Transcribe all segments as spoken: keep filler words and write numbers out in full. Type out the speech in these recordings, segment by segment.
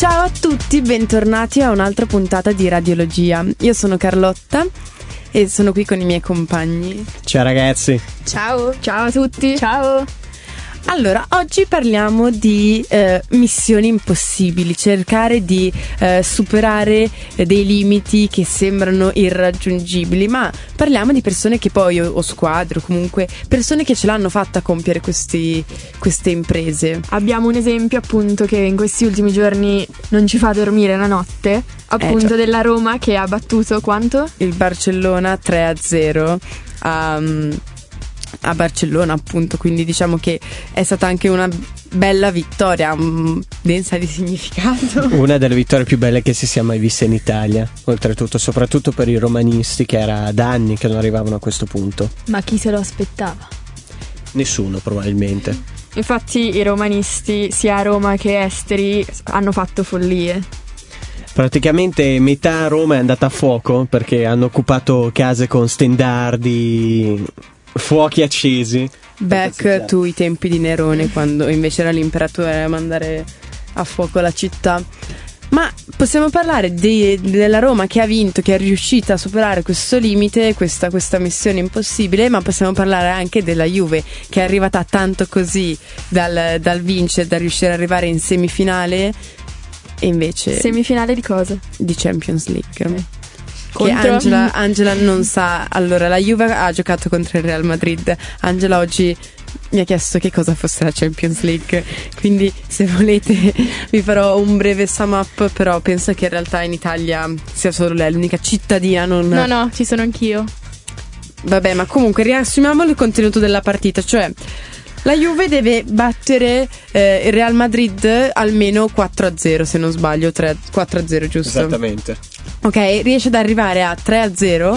Ciao a tutti, bentornati a un'altra puntata di Radiologia. Io sono Carlotta e sono qui con i miei compagni. Ciao ragazzi. Ciao. Ciao a tutti. Ciao. Allora, oggi parliamo di eh, missioni impossibili, cercare di eh, superare eh, dei limiti che sembrano irraggiungibili, ma parliamo di persone che poi, o, o squadre, o comunque persone che ce l'hanno fatta a compiere questi, queste imprese. Abbiamo un esempio appunto che in questi ultimi giorni non ci fa dormire la notte, appunto eh, cioè, della Roma che ha battuto quanto? Il Barcellona tre a zero. Um, a Barcellona appunto, quindi diciamo che è stata anche una bella vittoria, um, densa di significato. Una delle vittorie più belle che si sia mai vista in Italia, oltretutto, soprattutto per i romanisti, che era da anni che non arrivavano a questo punto. Ma chi se lo aspettava? Nessuno probabilmente. Infatti i romanisti sia a Roma che esteri hanno fatto follie. Praticamente metà Roma è andata a fuoco perché hanno occupato case con stendardi, fuochi accesi. Back to i tempi di Nerone, quando invece era l'imperatore a mandare a fuoco la città. Ma possiamo parlare di, della Roma che ha vinto, che è riuscita a superare questo limite, questa, questa missione impossibile, ma possiamo parlare anche della Juve, che è arrivata tanto così dal, dal vincere, da riuscire ad arrivare in semifinale, e invece... Semifinale di cosa? Di Champions League. Okay. Che Contro? Angela, Angela non sa. Allora, la Juve ha giocato contro il Real Madrid. Angela oggi mi ha chiesto che cosa fosse la Champions League, quindi se volete vi farò un breve sum up, però penso che in realtà in Italia sia solo lei l'unica cittadina non... No, no, ci sono anch'io. Vabbè, ma comunque riassumiamo il contenuto della partita, cioè la Juve deve battere eh, il Real Madrid almeno quattro a zero, se non sbaglio, tre, quattro a zero, giusto? Esattamente. Ok, riesce ad arrivare a tre a zero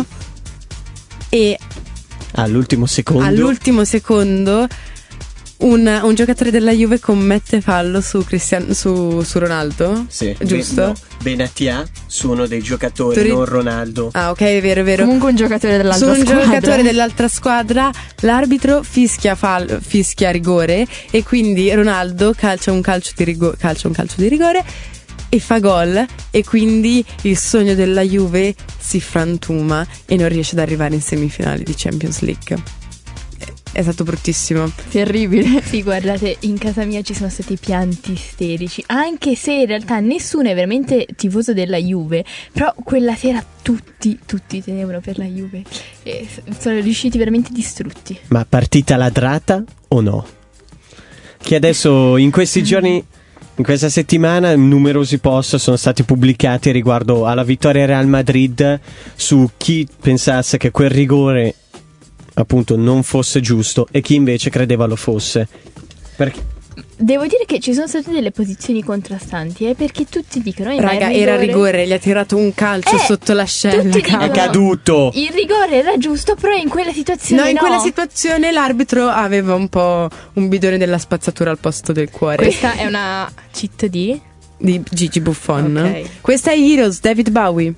e all'ultimo secondo all'ultimo secondo un, un giocatore della Juve commette fallo su, Cristiano, su, su Ronaldo. Sì, giusto? No, Benatia su uno dei giocatori, Tori... non Ronaldo. Ah, ok, è vero, è vero. Comunque un giocatore dell'altra su un squadra. giocatore dell'altra squadra. L'arbitro fischia, fall, fischia rigore e quindi Ronaldo calcia un calcio di rigore, calcia un calcio di rigore e fa gol, e quindi il sogno della Juve si frantuma e non riesce ad arrivare in semifinali di Champions League. È stato bruttissimo. Terribile. Sì, guardate, in casa mia ci sono stati pianti isterici, anche se in realtà nessuno è veramente tifoso della Juve, però quella sera tutti, tutti tenevano per la Juve e sono riusciti veramente distrutti. Ma partita ladrata o no? Che adesso in questi giorni, in questa settimana, numerosi post sono stati pubblicati riguardo alla vittoria Real Madrid, su chi pensasse che quel rigore appunto non fosse giusto e chi invece credeva lo fosse. Perché? Devo dire che ci sono state delle posizioni contrastanti, eh, perché tutti dicono eh, raga, ma il rigore... era rigore, gli ha tirato un calcio eh, sotto l'ascella, è caduto. Il rigore era giusto, però in quella situazione no, in no. quella situazione l'arbitro aveva un po' un bidone della spazzatura al posto del cuore. Questa è una cheat di di Gigi Buffon. Okay. Questa è Heroes, David Bowie.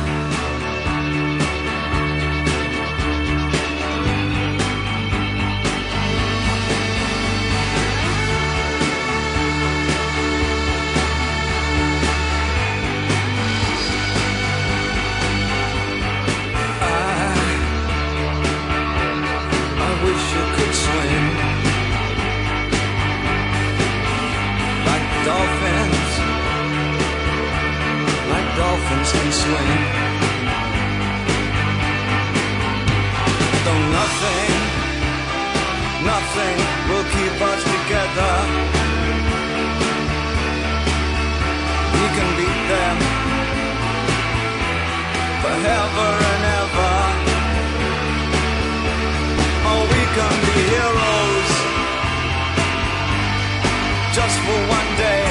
Can swing, though nothing, nothing will keep us together. We can beat them forever and ever. Oh, we can be heroes just for one day.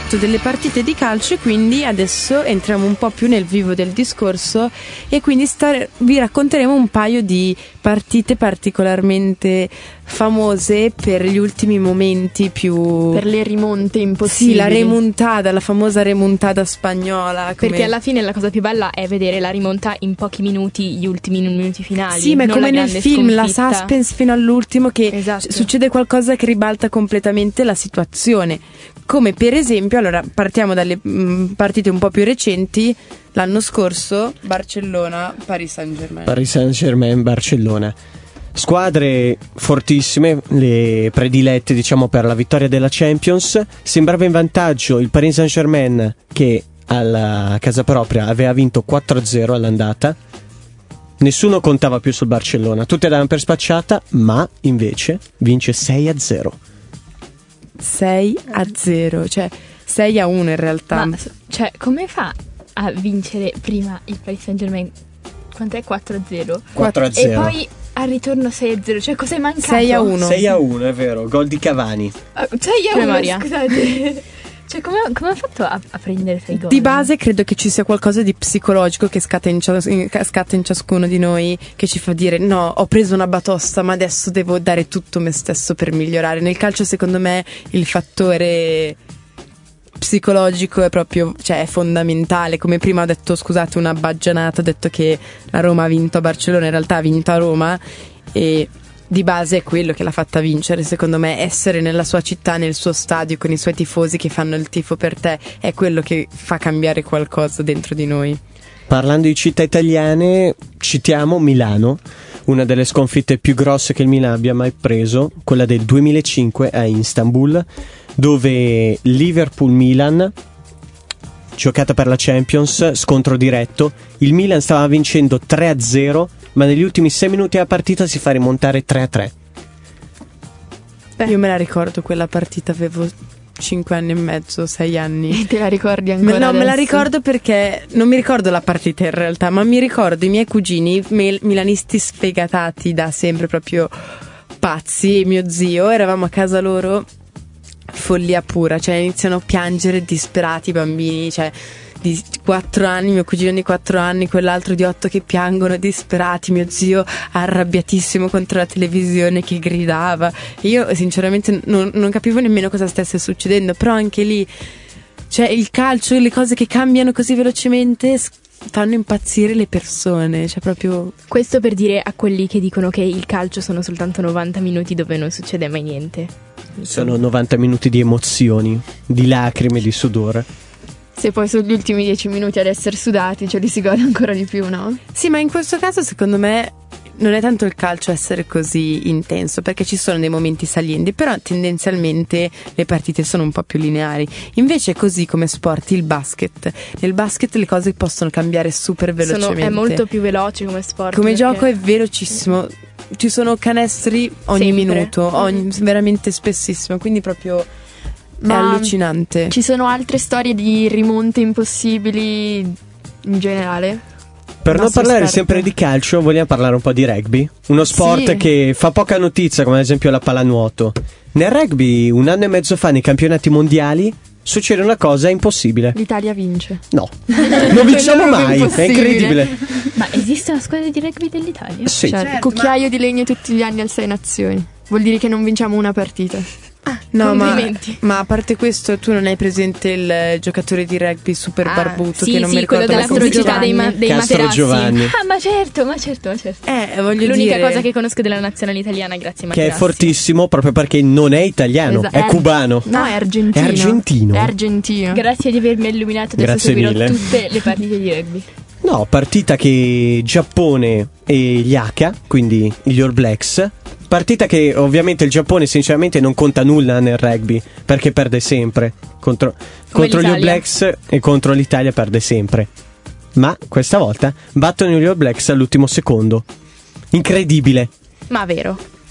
parlato delle partite di calcio e quindi adesso entriamo un po' più nel vivo del discorso e quindi star- vi racconteremo un paio di partite particolarmente famose per gli ultimi momenti più... Per le rimonte impossibili. Sì, la remontada, la famosa remontada spagnola. Come... Perché alla fine la cosa più bella è vedere la rimonta in pochi minuti, gli ultimi minuti finali. Sì, ma è non come la nel grande film, la sconfitta. suspense fino all'ultimo che Esatto. succede qualcosa che ribalta completamente la situazione. Come per esempio, allora partiamo dalle mh, partite un po' più recenti. L'anno scorso Barcellona, Paris Saint-Germain. Paris Saint-Germain, Barcellona. Squadre fortissime, le predilette diciamo per la vittoria della Champions. Sembrava in vantaggio il Paris Saint-Germain che alla casa propria aveva vinto quattro a zero all'andata. Nessuno contava più sul Barcellona, tutti davano per spacciata, ma invece vince sei a zero. sei a zero, cioè sei a uno in realtà. Ma cioè, come fa a vincere prima il Paris Saint-Germain? Quant'è? quattro a zero? quattro a E zero. poi al ritorno sei a zero, cioè cos'è mancato? sei a uno. sei a uno, è vero, gol di Cavani. Ah, sei a uno, Memoria. scusate. Cioè, come, come ha fatto a, a prendere sei gol? Di base credo che ci sia qualcosa di psicologico che scatta in, cias- in- scatta in ciascuno di noi, che ci fa dire no, ho preso una batosta ma adesso devo dare tutto me stesso per migliorare. Nel calcio secondo me il fattore psicologico è proprio, cioè è fondamentale. Come prima ho detto, scusate, una baggianata, ho detto che la Roma ha vinto a Barcellona, in realtà ha vinto a Roma e di base è quello che l'ha fatta vincere, secondo me. Essere nella sua città, nel suo stadio, con i suoi tifosi che fanno il tifo per te, è quello che fa cambiare qualcosa dentro di noi. Parlando di città italiane, citiamo Milano, una delle sconfitte più grosse che il Milan abbia mai preso, quella del duemilacinque a Istanbul, dove Liverpool-Milan, giocata per la Champions, scontro diretto, il Milan stava vincendo tre a zero, ma negli ultimi sei minuti della partita si fa rimontare tre a tre. Beh, io me la ricordo quella partita, avevo cinque anni e mezzo, sei anni. Te la ricordi Me- ancora? no, me la adesso? ricordo perché non mi ricordo la partita in realtà, ma mi ricordo i miei cugini mil- milanisti sfegatati da sempre, proprio pazzi, e mio zio, eravamo a casa loro, follia pura, cioè iniziano a piangere disperati i bambini, cioè di quattro anni, mio cugino di quattro anni, quell'altro di otto che piangono disperati, mio zio arrabbiatissimo contro la televisione che gridava. E io sinceramente non, non capivo nemmeno cosa stesse succedendo, però anche lì, cioè il calcio, le cose che cambiano così velocemente s- fanno impazzire le persone, cioè proprio... Questo per dire a quelli che dicono che il calcio sono soltanto novanta minuti dove non succede mai niente. Sono novanta minuti di emozioni, di lacrime, di sudore. Se poi sono gli ultimi dieci minuti ad essere sudati, ce li si gode ancora di più, no? Sì, ma in questo caso secondo me non è tanto il calcio essere così intenso, perché ci sono dei momenti salienti, però tendenzialmente le partite sono un po' più lineari. Invece così come sport, il basket, nel basket le cose possono cambiare super Sono, velocemente. è molto più veloce come sport. Come perché- gioco è velocissimo, ci sono canestri ogni Sempre. minuto, ogni- veramente spessissimo, quindi proprio è Ma allucinante. Ci sono altre storie di rimonte impossibili in generale? Per non Nostro parlare esperto. sempre di calcio, vogliamo parlare un po' di rugby. Uno sport Sì. che fa poca notizia, come ad esempio la pallanuoto. Nel rugby, un anno e mezzo fa, nei campionati mondiali, succede una cosa impossibile. L'Italia vince. No, non vinciamo Quello è mai, è impossibile. incredibile. Ma esiste una squadra di rugby dell'Italia? Sì. Cioè, Certo, cucchiaio di legno tutti gli anni al Sei Nazioni. Vuol dire che non vinciamo una partita. No, ma, Complimenti. ma a parte questo, tu non hai presente il eh, giocatore di rugby super Ah, barbuto Sì, che non sì, mi ricordo quello della come si pubblicità chiama? dei, ma- dei Castro materassi. Giovanni. Ah, ma certo, ma certo, ma certo. Eh, voglio L'unica dire, cosa che conosco della nazionale italiana, grazie Che è Materassi. fortissimo proprio perché non è italiano, Esatto. è cubano. No, è argentino. È argentino. È argentino. Grazie di avermi illuminato, adesso Grazie seguirò mille. tutte le partite di rugby. No, partita che Giappone e gli Haka, quindi gli All Blacks. Partita che ovviamente il Giappone sinceramente non conta nulla nel rugby, perché perde sempre. Contro, contro gli All l'Italia. Blacks e contro l'Italia perde sempre. Ma questa volta battono gli All Blacks all'ultimo secondo. Incredibile. Ma vero.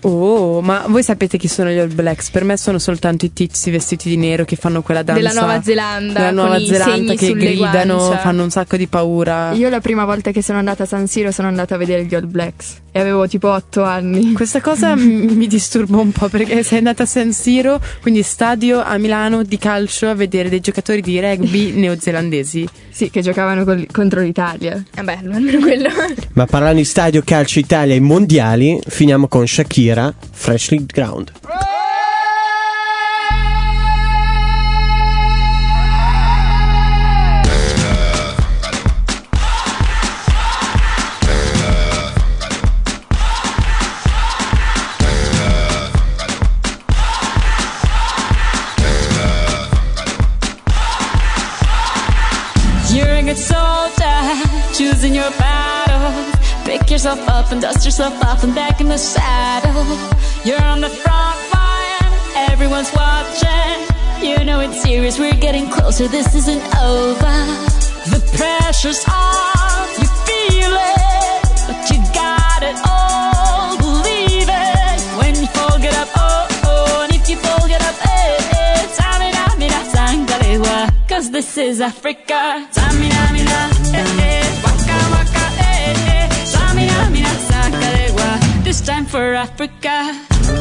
Oh, ma voi sapete chi sono gli All Blacks? Per me sono soltanto i tizi vestiti di nero che fanno quella danza della Nuova Zelanda, della Nuova con Zelanda i segni che sulle gridano, guancia. fanno un sacco di paura. Io la prima volta che sono andata a San Siro sono andata a vedere gli All Blacks e avevo tipo otto anni. Questa cosa m- mi disturba un po' perché sei andata a San Siro, quindi stadio a Milano di calcio, a vedere dei giocatori di rugby neozelandesi. Sì, che giocavano col- contro l'Italia. Eh beh, almeno quello. Ma parlando di stadio, calcio Italia e mondiali, finiamo con Shakira, Freshly Ground. You're a good soldier, choosing your battle. Pick yourself up and dust yourself off and back in the saddle. You're on the front line, everyone's watching. You know it's serious, we're getting closer, this isn't over. The pressure's on, you feel it, but you got it all, believe it. When you fall, get up, oh, oh, and if you fall, get up, eh, eh. Samina, mina, sangalewa, cause this is Africa. Samina, mina, eh, eh, waka, waka, eh, eh. Samina, mina, sangalewa, this time for Africa.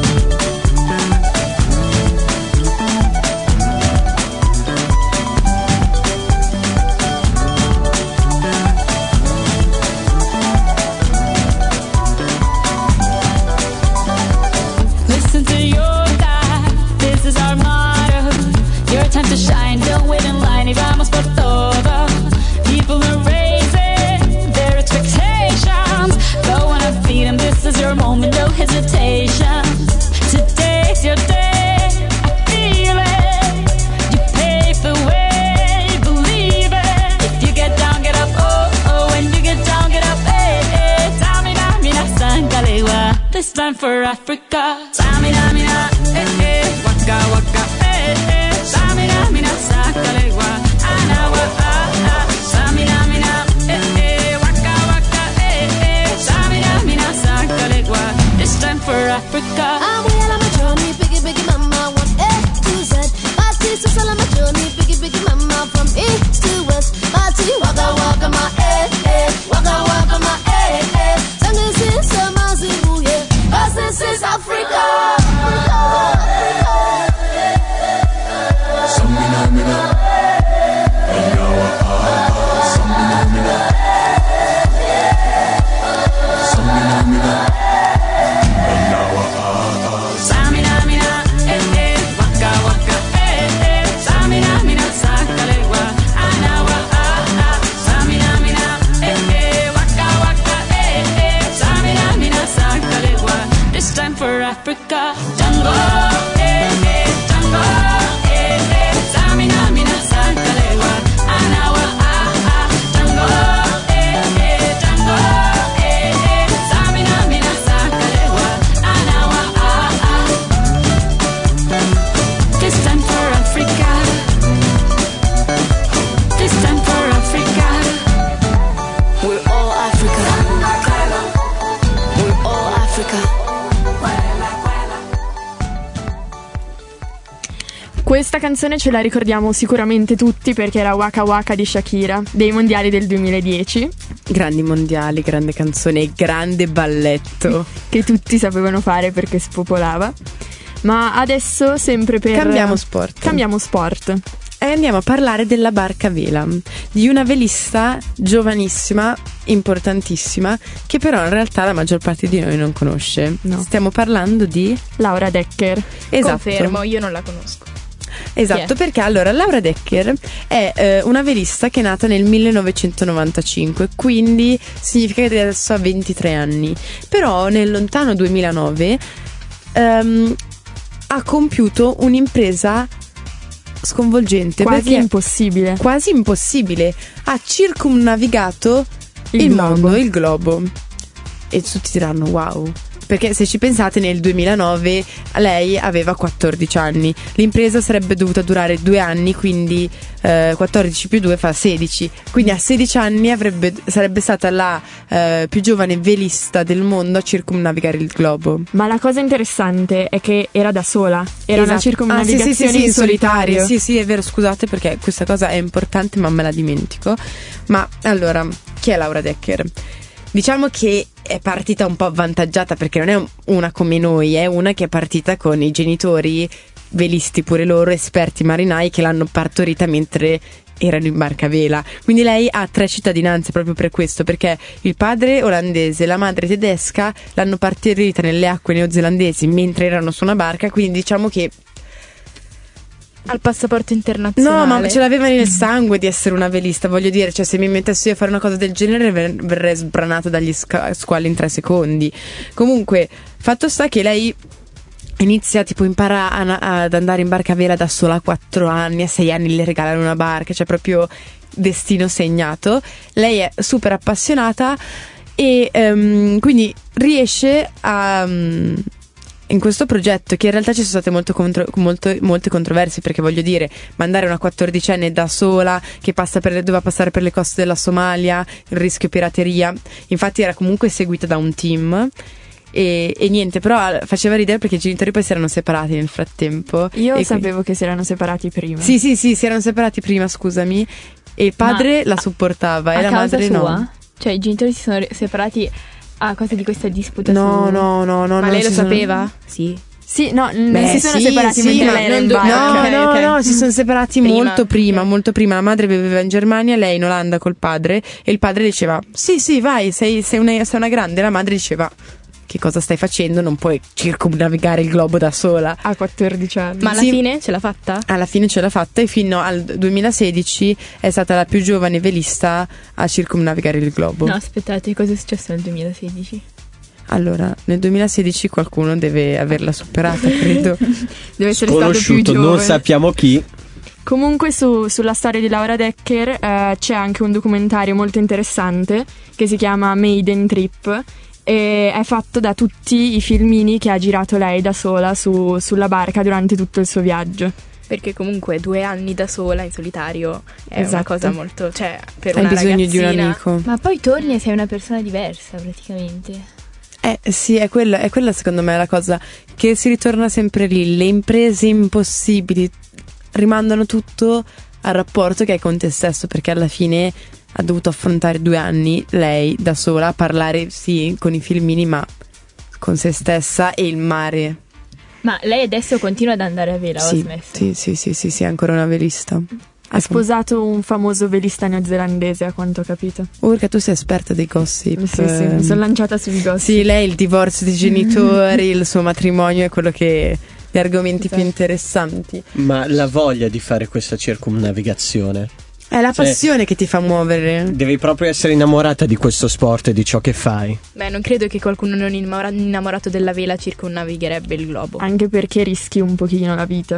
Listen to your God, this is our motto. Your time to shine, don't wait in line, y vamos por todo. People are raising their expectations. Go on and feed them, this is your moment, no hesitation. Today's your day, I feel it. You pave the way, believe it. If you get down, get up, oh, oh. When you get down, get up, eh, eh. Tamina, mina, sangalewa, this time for Africa. Tamina, mina, eh, eh. Waka, waka, eh, eh. Tamina, mina, sangalewa, anawa, ah, ah. Tamina, mina, eh, eh. Waka, waka, eh, eh. Tamina, mina, sangalewa, this time for Africa. I'm way on my journey, biggie, biggie, mama, one A to Z. My sister's all on my journey, biggie, biggie, mama, from east to west. My tea, waka, waka, my eh, eh, waka, waka, my eh, eh. Sangin' since I'm a Zulu, yeah, 'cause this is Africa. Samina, mina, eh, eh. Waka, waka, eh, eh. Samina, mina, sangalewa, anawa, ah, ah. Samina, mina, eh, eh. Waka, waka, eh, eh. Samina, mina, sangalewa, this time for Africa. Jungle, eh, eh. Jungle, eh, eh. Samina, mina, sangalewa, anawa, ah, ah. Jungle, eh, eh. Jungle, eh, eh. Samina, mina, sangalewa, anawa, ah, ah. This time for Africa. This time for Africa. We're all Africa. We're all Africa. Questa canzone ce la ricordiamo sicuramente tutti perché era Waka Waka di Shakira, dei mondiali del duemiladieci, Grandi mondiali, grande canzone e grande balletto. che tutti sapevano fare perché spopolava. Ma adesso sempre per... Cambiamo sport. Cambiamo sport. E andiamo a parlare della barca a vela, di una velista giovanissima, importantissima, che però in realtà la maggior parte di noi non conosce. No. Stiamo parlando di Laura Decker. Esatto. Confermo, io non la conosco. Esatto, Chi è? perché allora Laura Decker è eh, una velista che è nata nel millenovecentonovantacinque, quindi significa che adesso ha ventitré anni. Però nel lontano duemilanove ehm, ha compiuto un'impresa sconvolgente, Quasi perché impossibile. quasi impossibile. Ha circumnavigato Il il, globo. mondo, il globo. E tutti diranno wow. perché se ci pensate nel duemilanove lei aveva quattordici anni, l'impresa sarebbe dovuta durare due anni, quindi eh, quattordici più due fa sedici, quindi a sedici anni avrebbe, sarebbe stata la eh, più giovane velista del mondo a circumnavigare il globo. Ma la cosa interessante è che era da sola, era una Esatto. circumnavigazione Ah, sì, sì, sì, sì, in solitario. Sì, sì, è vero, scusate perché questa cosa è importante ma me la dimentico. Ma allora, chi è Laura Decker? Diciamo che è partita un po' avvantaggiata, perché non è una come noi, è una che è partita con i genitori velisti pure loro, esperti marinai, che l'hanno partorita mentre erano in barca a vela. Quindi lei ha tre cittadinanze proprio per questo, perché il padre olandese e la madre tedesca l'hanno partorita nelle acque neozelandesi mentre erano su una barca, quindi diciamo che Al passaporto internazionale. no, ma ce l'aveva nel sangue di essere una velista, voglio dire, cioè se mi mettessi io a fare una cosa del genere ver- verrei sbranata dagli sca- squali in tre secondi. Comunque, fatto sta che lei inizia, tipo impara a- ad andare in barca a vela da sola a quattro anni, a sei anni le regalano una barca, cioè proprio destino segnato. Lei è super appassionata e ehm, quindi riesce a... um, in questo progetto, che in realtà ci sono state molto contro- molto, molte controversie, perché voglio dire, mandare una quattordicenne da sola che passa per le, doveva passare per le coste della Somalia, il rischio pirateria, infatti era comunque seguita da un team e, e niente, però faceva ridere perché i genitori poi si erano separati nel frattempo. Io e sapevo quindi... che si erano separati prima. Sì, sì, sì, si erano separati prima, scusami, e il padre Ma la supportava a e la causa madre sua? no. Cioè i genitori si sono re- separati a causa di questa disputa No, su... no, no, no. Ma no, lei lo si sono- sapeva? Sì. Sì, no, non Beh, si sono sì, separati sì, mentre ma lei era non in do- barca. No, Ok, no, ok. no, si sono separati Prima, molto prima, ok. molto prima. La madre viveva in Germania, lei in Olanda col padre, e il padre diceva: sì, sì, vai, sei, sei, una, sei una grande. La madre diceva: che cosa stai facendo? Non puoi circumnavigare il globo da sola. A quattordici anni. Ma alla Sì. fine ce l'ha fatta? Alla fine ce l'ha fatta e fino al duemilasedici è stata la più giovane velista a circumnavigare il globo. No, aspettate, cosa è successo nel duemilasedici? Allora, nel duemilasedici qualcuno deve averla superata, credo. Deve essere stato più Sconosciuto, giovane. non sappiamo chi. Comunque su- sulla storia di Laura Decker eh, c'è anche un documentario molto interessante che si chiama Maiden Trip e è fatto da tutti i filmini che ha girato lei da sola su- sulla barca durante tutto il suo viaggio. Perché comunque due anni da sola in solitario è una Esatto. cosa molto... Cioè, per Hai una bisogno di un ragazzina- amico. Ma poi torni e sei una persona diversa praticamente. Eh sì, è quella, è quella secondo me la cosa, che si ritorna sempre lì. Le imprese impossibili rimandano tutto al rapporto che hai con te stesso, perché alla fine ha dovuto affrontare due anni lei da sola a parlare sì con i filmini, ma con se stessa e il mare. Ma lei adesso continua ad andare a vela o ha Sì, smesso? sì, sì, sì, sì, sì, è ancora una velista. Ha sposato un famoso velista neozelandese, a quanto ho capito. Urca, tu sei esperta dei gossip. Sì, sì, mi sono lanciata sui gossip. Sì, lei il divorzio dei genitori, il suo matrimonio è quello che... gli argomenti più interessanti. Ma la voglia di fare questa circumnavigazione. È la Cioè, passione che ti fa muovere. Devi proprio essere innamorata di questo sport e di ciò che fai. Beh, non credo che qualcuno non innamora- innamorato della vela circumnavigherebbe il globo. Anche perché rischi un pochino la vita.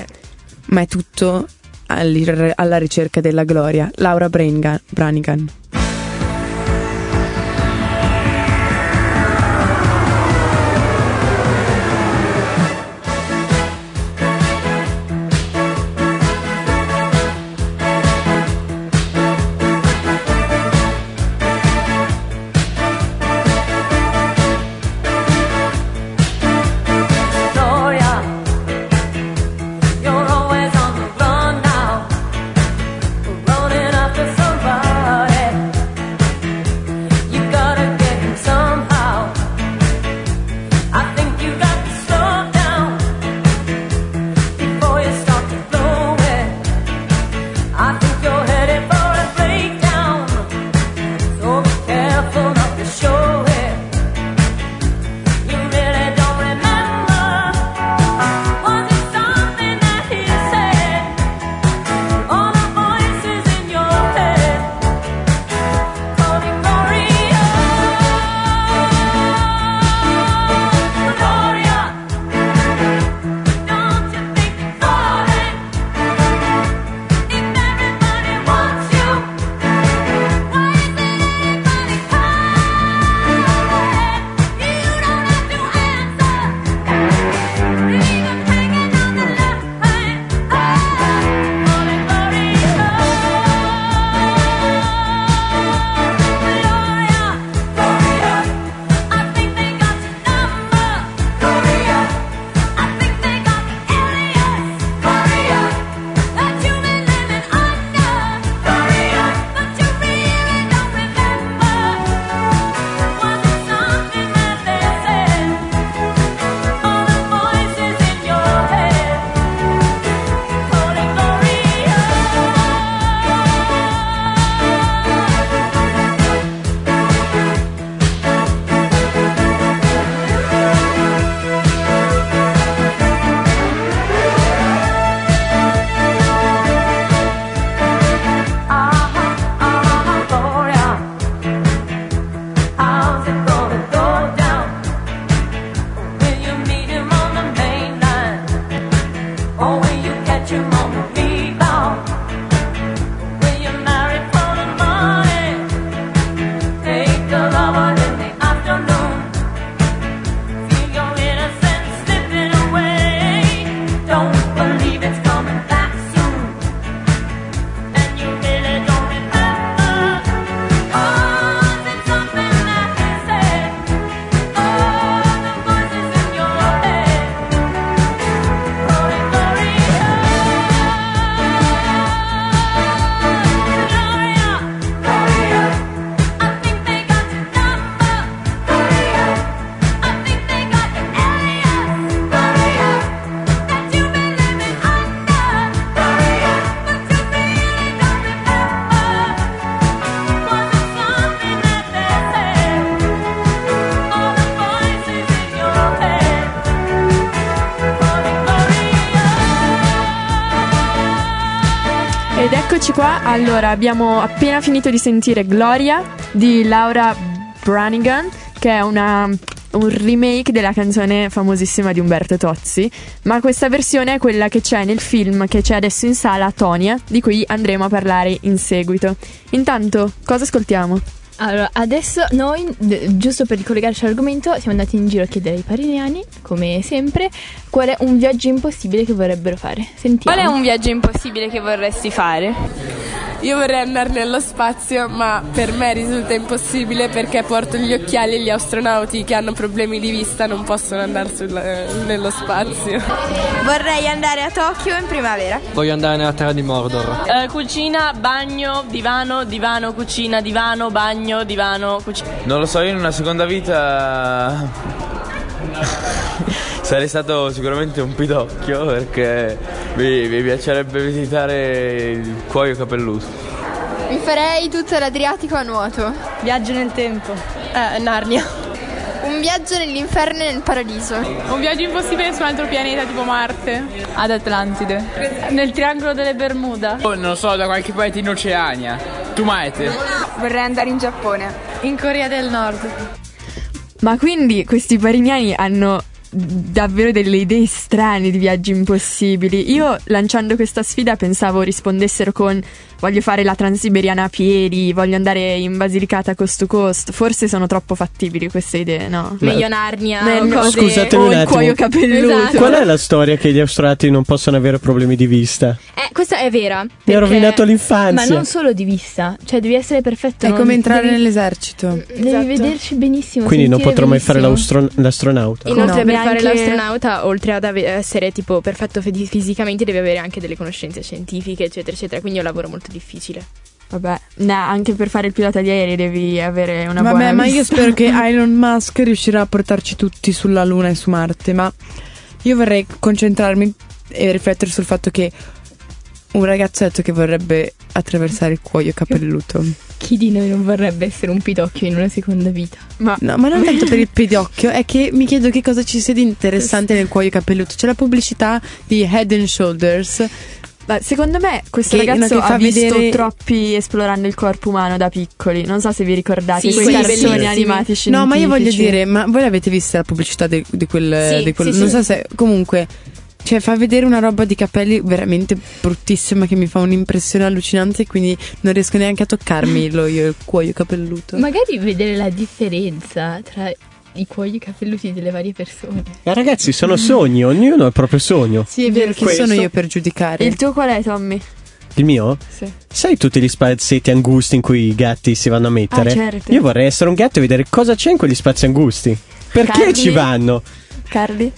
Ma è tutto all'ir- alla ricerca della gloria. Laura Branigan. Branigan. You're always on the run now, running after somebody. Ed eccoci qua, allora abbiamo appena finito di sentire Gloria di Laura Branigan, che è una, un remake della canzone famosissima di Umberto Tozzi, ma questa versione è quella che c'è nel film che c'è adesso in sala, Tonia, di cui andremo a parlare in seguito. Intanto, cosa ascoltiamo? Allora, adesso noi, d- giusto per ricollegarci all'argomento, siamo andati in giro a chiedere ai pariniani, come sempre, qual è un viaggio impossibile che vorrebbero fare. Sentiamo. Qual è un viaggio impossibile che vorresti fare? Io vorrei andare nello spazio, ma per me risulta impossibile perché porto gli occhiali e gli astronauti che hanno problemi di vista non possono andare sul, nello spazio. Vorrei andare a Tokyo in primavera. Voglio andare nella terra di Mordor. Uh, cucina, bagno, divano, divano, cucina, divano, bagno, divano, cucina. Non lo so, io in una seconda vita sarei stato sicuramente un pidocchio perché mi, mi piacerebbe visitare il cuoio capelluto. Mi farei tutto l'Adriatico a nuoto. Viaggio nel tempo. Eh, Narnia. Un viaggio nell'inferno e nel paradiso. Un viaggio impossibile su un altro pianeta tipo Marte. Ad Atlantide. Nel triangolo delle Bermuda. Oh, non lo so, da qualche parte in Oceania. Tu Maete? Vorrei andare in Giappone. In Corea del Nord. Ma quindi questi pariniani hanno davvero delle idee strane di viaggi impossibili. Io, lanciando questa sfida, pensavo rispondessero con: voglio fare la Transiberiana a piedi, voglio andare in Basilicata coast to coast. Forse sono troppo fattibili queste idee, no? Meglio Narnia. Meglio cose... Scusatemi o un il attimo. cuoio capelluto. Esatto. Qual è la storia che gli astronauti non possono avere problemi di vista? Eh, questa è vera. Mi ha perché- rovinato l'infanzia. Ma non solo di vista, cioè devi essere perfetto. È non- come entrare devi- nell'esercito. Devi Esatto. vederci benissimo. Quindi non sentire potrò mai fare benissimo. l'austro- l'astronauta. Inoltre, No, per neanche- fare l'astronauta, oltre ad ave- essere tipo perfetto fedi- fisicamente, devi avere anche delle conoscenze scientifiche, eccetera, eccetera. Quindi è un lavoro molto difficile. Vabbè, no, anche per fare il pilota di aerei devi avere una Vabbè, buona ma io vista. spero che Elon Musk riuscirà a portarci tutti sulla Luna e su Marte. Ma io vorrei concentrarmi e riflettere sul fatto che un ragazzetto che vorrebbe attraversare il cuoio capelluto. Chi di noi non vorrebbe essere un pidocchio in una seconda vita? Ma no, ma non tanto per il pedocchio, è che mi chiedo che cosa ci sia di interessante nel cuoio capelluto. C'è la pubblicità di Head and Shoulders. Ma secondo me questo Che- ragazzo no, che fa ha visto vedere- troppi esplorando il corpo umano da piccoli. Non so se vi ricordate Sì, quei quelli cartoni bellissimi. animati scientifici. No, ma io voglio dire, ma voi l'avete vista la pubblicità di, di quel, Sì, di quel sì, non sì. so se comunque, cioè fa vedere una roba di capelli veramente bruttissima che mi fa un'impressione allucinante, quindi non riesco neanche a toccarmi lo, io, il cuoio capelluto. Magari vedere la differenza tra i cuoio capelluti delle varie persone. Ma ragazzi, sono sogni, ognuno ha il proprio sogno. Sì, è vero, chi Questo- sono io per giudicare? Il tuo qual è, Tommy? Il mio? Sì. Sai tutti gli spazi angusti in cui i gatti si vanno a mettere? Ah, certo. Io vorrei essere un gatto e vedere cosa c'è in quegli spazi angusti. Perché Carli? ci vanno? Carli?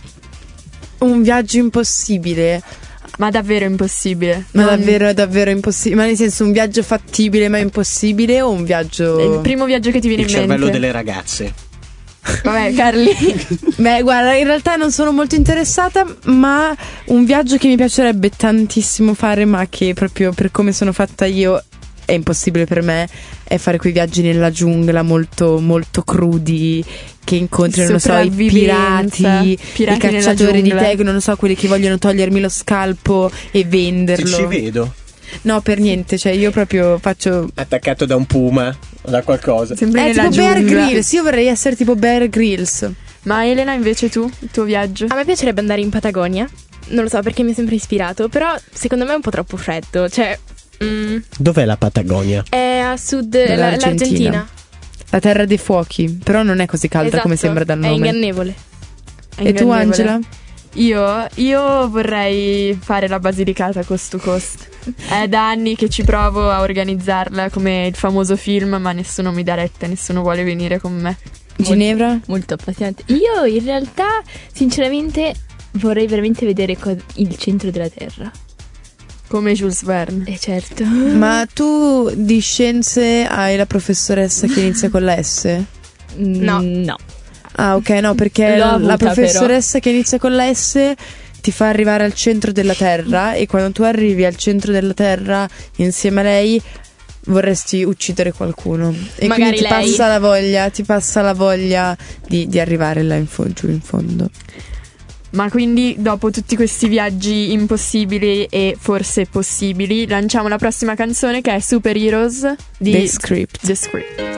Un viaggio impossibile. Ma davvero impossibile. Ma Non- davvero, davvero impossibile. Ma nel senso, un viaggio fattibile ma impossibile o un viaggio... È il primo viaggio che ti viene Il in cervello mente. delle ragazze. Vabbè, Carli. Beh, guarda, in realtà non sono molto interessata, ma un viaggio che mi piacerebbe tantissimo fare, ma che proprio per come sono fatta io è impossibile per me, è fare quei viaggi nella giungla molto, molto crudi, che incontri, non so, i Sopravvivenza, pirati, pirati i nella cacciatori di giungla. tegno, non so, quelli che vogliono togliermi lo scalpo e venderlo. Ci vedo. No, per niente, cioè io proprio faccio... Attaccato da un puma o da qualcosa. Sempre È nella tipo Bear giungla. Grylls, io vorrei essere tipo Bear Grylls. Ma Elena, invece tu, il tuo viaggio? A me piacerebbe andare in Patagonia. Non lo so perché mi è sempre ispirato, però secondo me è un po' troppo freddo. Cioè, mm, Dov'è la Patagonia? è a sud Dell'Argentina. l'Argentina. La terra dei fuochi, però non è così calda Esatto, come sembra dal è nome. ingannevole. È E tu, ingannevole. Angela? Io, io vorrei fare la Basilicata coast to coast. È da anni che ci provo a organizzarla come il famoso film, ma nessuno mi dà retta, nessuno vuole venire con me. Ginevra? Molto appassionante. Io in realtà, sinceramente, vorrei veramente vedere co- il centro della Terra. Come Jules Verne. Eh certo. Ma tu di scienze hai la professoressa che inizia con la S? No. No. Ah, ok, no, perché L'ho la avuta, professoressa che inizia con la S ti fa arrivare al centro della Terra e quando tu arrivi al centro della Terra insieme a lei vorresti uccidere qualcuno e Magari quindi ti lei. passa la voglia, ti passa la voglia di, di arrivare là in fo- giù in fondo. Ma quindi dopo tutti questi viaggi impossibili e forse possibili, lanciamo la prossima canzone che è Super Heroes di The Script. The Script.